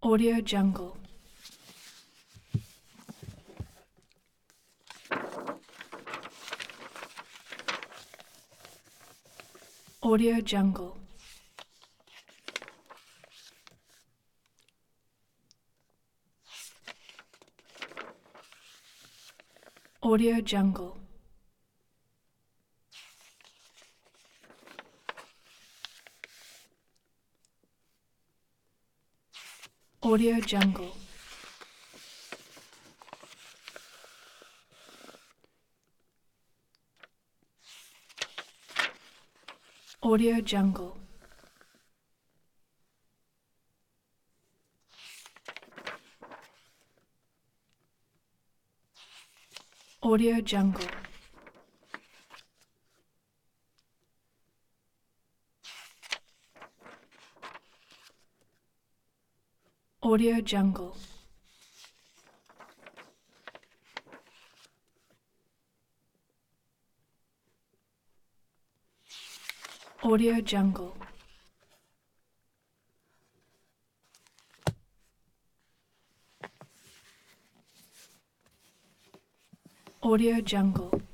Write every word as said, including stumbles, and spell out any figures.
Audio Jungle. Audio Jungle. Audio Jungle. Audio Jungle. Audio Jungle. Audio Jungle. Audio Jungle. Audio Jungle. Audio Jungle.